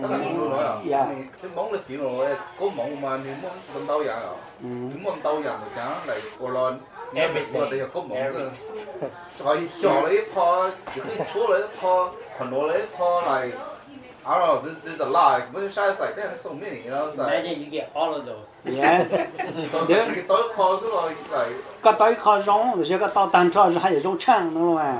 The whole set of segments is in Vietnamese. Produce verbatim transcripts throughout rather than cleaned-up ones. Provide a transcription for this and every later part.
dạ cái món lịch chuyện rồi có món mà thì món con tàu vậy à chúng món tàu vậy mà chả lại cô lo nghe việc qua thì có món rồi cho lấy kho chỉ cái số lấy kho phần đồ lấy kho này I don't know, there's, there's a lot, but it's like, there's so many, you know, it's like... Imagine you get all of those. yeah So it's like, cái tối kho số rồi, like... có tới kho rong rồi cái tàu tan cho hay là rong chăng đúng không ạ?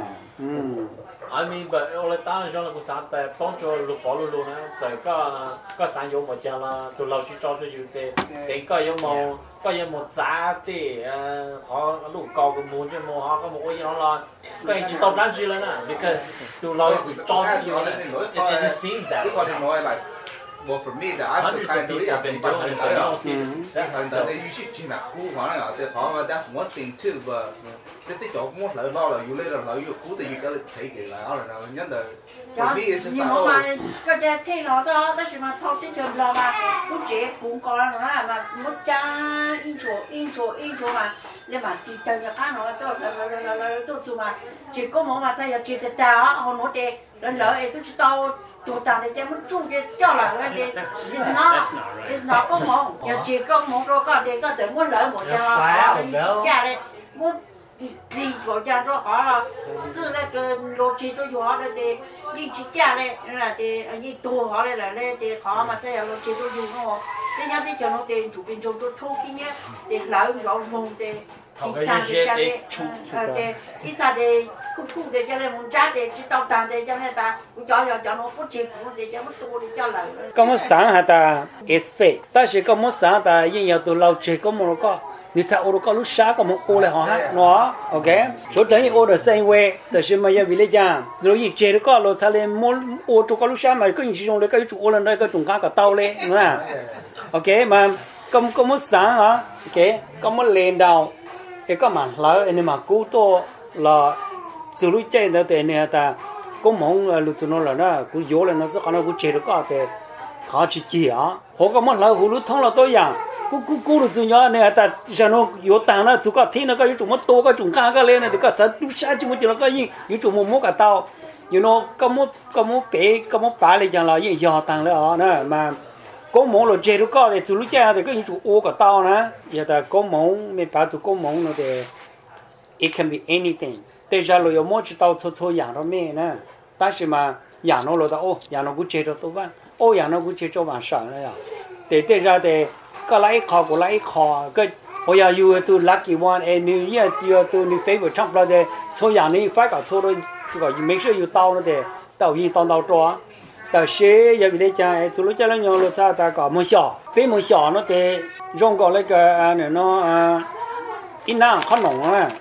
I mean, but all the time, chúng ta cũng sáng tại幫助錄保錄錄呢，就個個產業冇講啦，到樓主做出要嘅，這個有冇個有冇渣啲誒，可路高個門就冇嚇，個冇嘢啦，個人就到單住啦呢 ，because 到樓做出要呢 ，it just seems that. Cái con thì nói like, well for me, that I still kind of believe I've been doing it. I don't see the success. That you should change that school, huh? They thought that's one thing too, but cái cái chỗ muốn lợi lo là yêu lấy là lợi yêu cũ thì yêu cái thấy cái là ở là nhất là for me it's just like oh. Mà cái cái khi nó đó, đó là mà sau khi chồng lo mà cũng chế cũng có nó là mà muốn cha in chỗ in chỗ in chỗ mà nhưng mà thì từ nhà khác nó tôi là là là là tôi chú mà chỉ có một mà sai chỉ từ ta họ nói thế lần lỡ ấy tôi chỉ tao tôi tao để cho muốn chung cái cho là cái để it's not it's not có một giờ chỉ có một rồi có để có thể muốn lỡ một cho cha đấy muốn đi của cha cho họ là từ là cái lô chi cho họ là để đi chỉ cha đấy là để đi tu họ đấy là để họ mà sẽ lô chi cho họ bây giờ thì cho nó tiền chủ bên trong cho thu cái nhé để lỡ gạo vùng để cái gì để chủ chủ để ít ra để cũng thu để cho nên muốn trả để chỉ tao tàn để cho nên ta cũng cho cho cho nó có chuyện cũng để cho nó tu để cho lỡ có một sáng hả ta expect ta chỉ có một sáng ta yên nhau từ lâu chơi có một cái người ta ô có lúc sáng có một ô lại họ hát nó ok số đấy ô the same way để xem mà giờ vì lấy chăng rồi gì chơi có lúc sáng lên muốn ô cho có lúc sáng mà có những chuyện đấy cái chủ ô lên đây cái trùng cá cả tàu lên đúng không ok mà có có một sáng hả ok có một lên đầu cái có mà lỡ anh mà cứu tôi là dù lúc chơi đó thì này ta có mong lúc cho nó là nó cũng vô là nó sẽ có nó cũng chơi được có thì họ chỉ chỉ á họ có một lỡ lúc thông là tôi rằng cú cú cú được nhỏ này ta cho nó vô tàng nó chú có thiên nó có những chúng to có chúng cá cái lên này thì có sao lúc sáng chúng chỉ nó có những những chúng một mốt cả tàu you know có một có một bé có một bà này chẳng là những giò tàng đấy họ nè mà có mong là chơi được có thì chú lúc chơi thì có những chúng ô cả tàu nè giờ ta có mong mấy bà chú có mong nó thì it can be anything bây giờ rồi mỗi chỉ tàu thôi thôi养nó mẹ nè但是mà养nó rồi ta ô养nó cũng chơi được tốt quá ô养nó cũng chơi cho bạn sợ này à để bây giờ thì cái lấy khó của lấy khó cái bây giờ you to lucky one and you yeah you to new favor trong đó thì thôi养này phải cả thôi rồi cái make sure you tàu nó để tàu gì tàu tàu cho tàu xe giờ bị lấy cha chú lúc cha nó nhau lúc cha ta có một sọ phía một sọ nó thì dùng có lấy cái này nó ít năng khó nồng á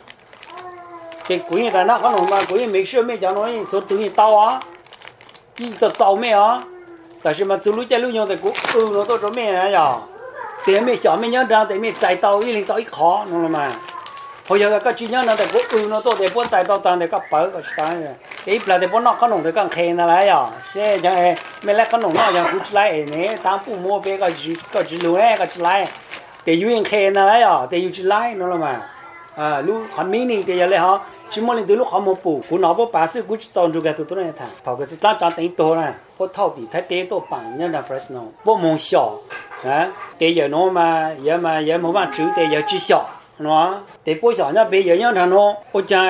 thì cuối người ta nó khó nồng mà cuối make sure mấy cháu nói số túi tàu á chỉ cho tàu mấy á但是嘛，走路在路上的过，呃，我到这面来呀，对面小面人家对面再到一零到一考，懂了嘛？后有个主人那的过，呃，我到的不再到站的个包个是当然，一不来的不拿可弄的刚开那来呀，现在哎，没来可弄那样不起来呢，当父母别个去个去路来个起来，得有人开那来呀，得有起来，懂了嘛？啊，路很明显的来哈。chỉ muốn lên từ lúc họ một bù, cú nó bố bà sư cú chỉ tòn rồi cái tụi tôi này thằng, thầu cái tát tát tính to này, bố thâu thì thấy té to bằng nhân là fresh nó, bố mong xỏ, hả? Để giờ nó mà giờ mà giờ một bạn chữ để giờ chỉ xỏ, nó, để bố xỏ nhá bây giờ nhá thằng nó, bố cha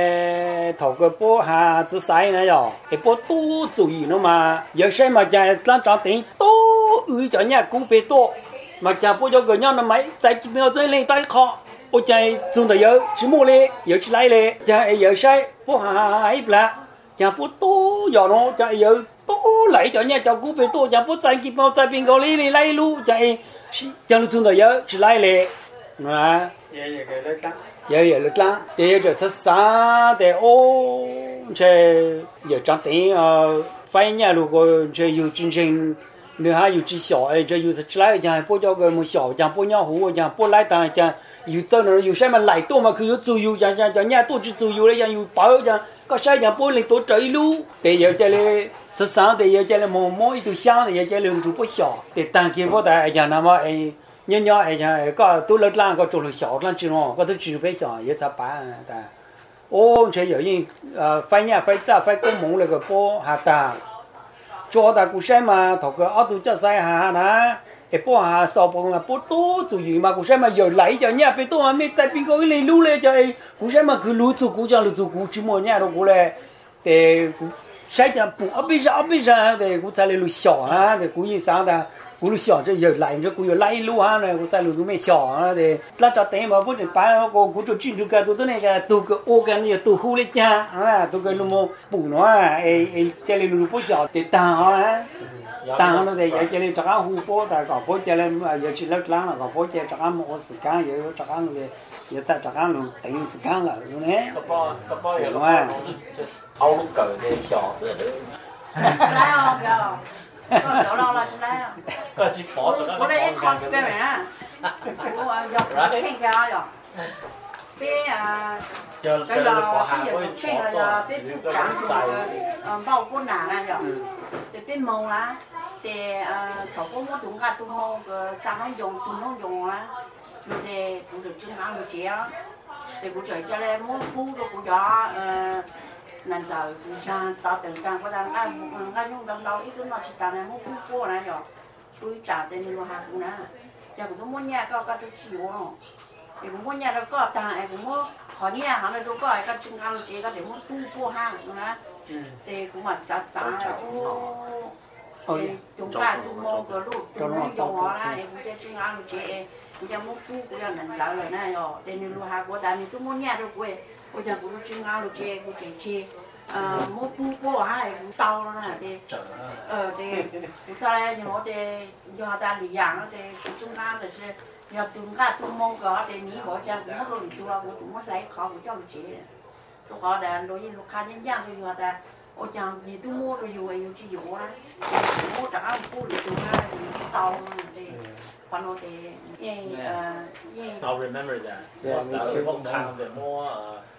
thầu cái bố hà chữ sai này rồi, để bố tu chú ý nó mà, giờ xem mà cha tát tát tính to, ui cho nhà cú bé to, mà cha bố cho cái nhau nó mấy, chạy chỉ biết chơi lên tay khó. Ôi trời, chúng ta giờ chỉ mua lệ, giờ chỉ lấy lệ, cha giờ sai, bố hà ấy là, cha bố to giờ nó, cha giờ to lấy cho nhà cháu cú về to, cha bố chạy kịp mau chạy bên gò lì lấy luôn, cha cha lúc chúng ta giờ chỉ lấy lệ, à, giờ giờ cái lấy lắm, giờ giờ lấy lắm, để cho sát sát, để ô, chơi giờ trang tiền, phải nhà luôn rồi chơi yêu chương trình. Nếu hai yêu chỉ小哎，这有是起来讲不叫个么小讲不鸟虎讲不来当讲有这呢有什么来多嘛？可有自由讲讲讲人家多是自由的讲有包讲，个啥讲不能多这一路，得要这里十三得要这里摸摸一头香的要这里住不小，得当给不得讲那么哎，人家哎讲个都来啷个做了小啷知道，个都知不小也才办的。哦，这有人呃翻呀翻咋翻公蒙那个包还大。 cho ta cũng xem mà thọ cái ở tụ cho sai hà nè cái bộ hà sọ bộ mà bộ to chủ yếu mà cũng xem mà giờ lấy cho nhà bên tôi mà mấy tại bên cái này lưu lên cho ấy cũng xem mà cứ lưu chủ cũng cho lưu chủ cũng chỉ mua nhà đâu cũng là để sai cho bộ ở bên ở bên ra để cũng sai lưu sọ á để cũng như sáng ta cũng lưu sọ cho giờ lấy cho cũng giờ lấy lưu ha này cũng sai lưu mấy sọ để là cho tiền mà bố thì bán nó cũng cũng cho chuyên cái tôi này cái tôi cái ô cái này tôi hú lên cha à tôi cái lưu mua bù nó à ấy ấy cái lưu bố sọ để tao á tao nó thì giờ chơi lên chắc ăn hú bố tại có bố chơi lên giờ chỉ lớp láng là có bố chơi chắc ăn một時間giờ chắc ăn thì giờ chắc chắc ăn luôn tính時間là luôn đấy cái bao cái bao giờ cái just áo lúc cởi để nhỏ xíu nữa 来哦，要，我走了了，就来啊。 cái chỉ bỏ cho nó 我来一 cosplay 啊，我要听下要，别啊， cho 这 cho 要 nó bỏ 别 hàng 有 với 听了 bỏ 要， to 别 nếu 不 có 长 cái 住 dài 嗯，包困难了要，得别忙啦，得呃，做工我东家都忙个三种用，东种用啦，有的不就正常就这样，得不在家嘞，我补都不叫呃。นั่นจะการสาวแต่งการก็ดังอ่ะงานยุ่งดังเราอีกตัวน่าชิตาเนี่ยมุกปูนะยอดูจ่าเต็มมือหากูนะจากกูมุ่งเนี่ยก็ก็จะชิวเนาะไอ้กูมุ่งเนี่ยแล้วก็ตาไอ้กูมุ่งขอเนี่ยหาเลยดูก็ไอ้ก็จึงงานเจ๊ก็เดี๋ยวมุกปูปูห้างนะแต่กูมาสาสาโอ้ไอ้ตรงกลางตรงมองก็ลูกตรงนี้ยอนะไอ้กูจะจึงงานเจ๊กูจะมุกปูกูจะนั่นสาวเลยนะยอแต่นี่รู้หากูแต่นี่ตัวมุ่งเนี่ยดูกู我讲不是正常路街，我进去，呃，我补过还不到了呢的，呃的，再来你我的要打里养了的，正常的是要东家东蒙个的，你我讲我都里头了，我怎么来考我叫路街，都好的，路一路看见样就要的，我讲你都摸着有哎有只有啊，我这俺补里头啊，到了的。反正的，因呃因。 I'll remember that. Yeah, me too. What kind of more